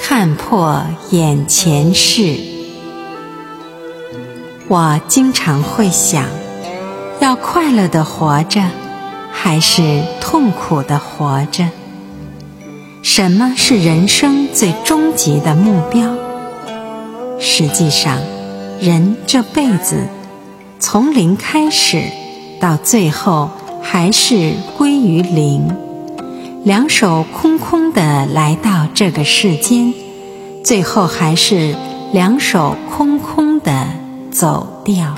看破眼前事。我经常会想，要快乐地活着，还是痛苦地活着？什么是人生最终极的目标？实际上，人这辈子从零开始，到最后还是归于零，两手空空地来到这个世间，最后还是两手空空地走掉。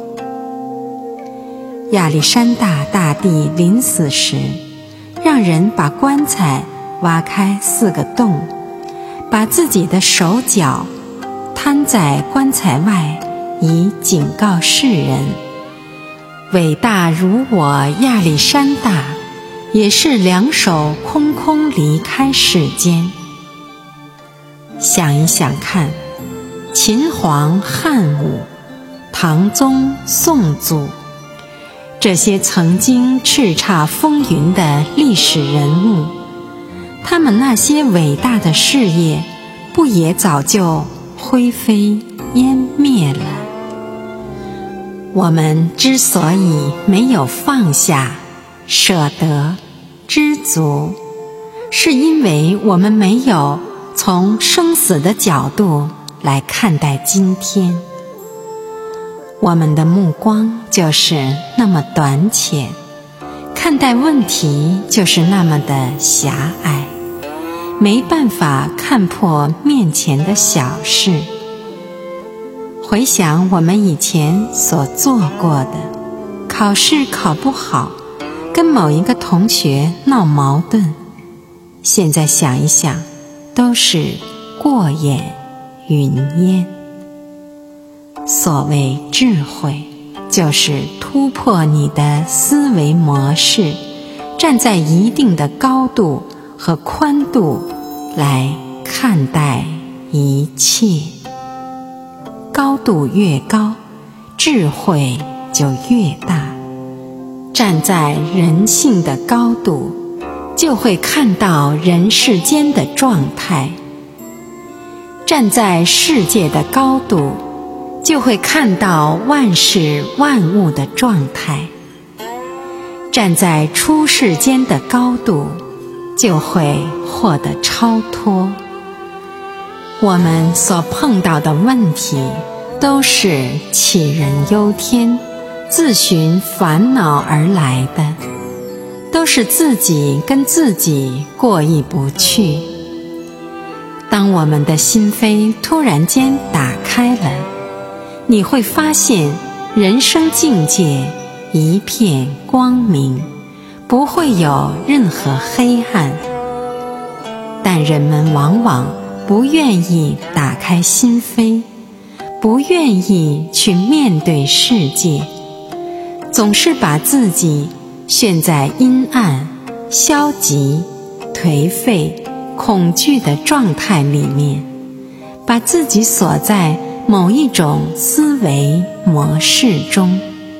亚历山大大帝临死时，让人把棺材挖开4个洞，把自己的手脚摊在棺材外，以警告世人。伟大如我亚历山大，也是两手空空离开世间。想一想看，秦皇汉武、唐宗宋祖，这些曾经叱咤风云的历史人物，他们那些伟大的事业，不也早就灰飞烟灭了？我们之所以没有放下、舍得、知足，是因为我们没有从生死的角度来看待今天。我们的目光就是那么短浅，看待问题就是那么的狭隘，没办法看破面前的小事。回想我们以前所做过的，考试考不好，跟某一个同学闹矛盾，现在想一想，都是过眼云烟。所谓智慧，就是突破你的思维模式，站在一定的高度和宽度来看待一切。高度越高，智慧就越大。站在人性的高度，就会看到人世间的状态；站在世界的高度，就会看到万事万物的状态；站在出世间的高度，就会获得超脱。我们所碰到的问题，都是杞人忧天、自寻烦恼而来的，都是自己跟自己过意不去。当我们的心扉突然间打开了，你会发现人生境界一片光明，不会有任何黑暗。但人们往往不愿意打开心扉，不愿意去面对世界，总是把自己陷在阴暗、消极、颓废、恐惧的状态里面，把自己锁在某一种思维模式中。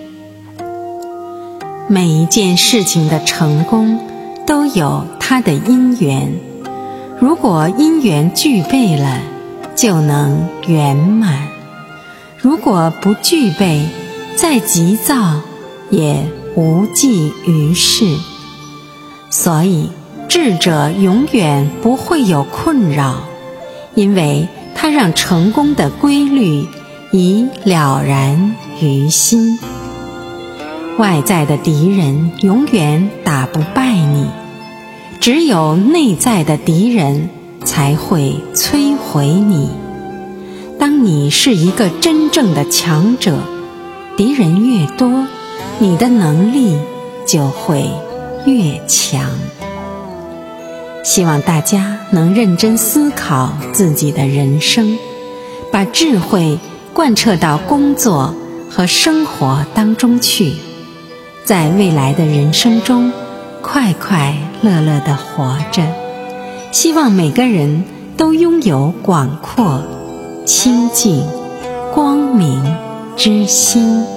每一件事情的成功都有它的因缘，如果因缘具备了，就能圆满；如果不具备，再急躁也无济于事。所以智者永远不会有困扰，因为他让成功的规律已了然于心。外在的敌人永远打不败你，只有内在的敌人才会摧毁你。当你是一个真正的强者，敌人越多，你的能力就会越强。希望大家能认真思考自己的人生，把智慧贯彻到工作和生活当中去，在未来的人生中快快乐乐地活着。希望每个人都拥有广阔、清净、光明之心。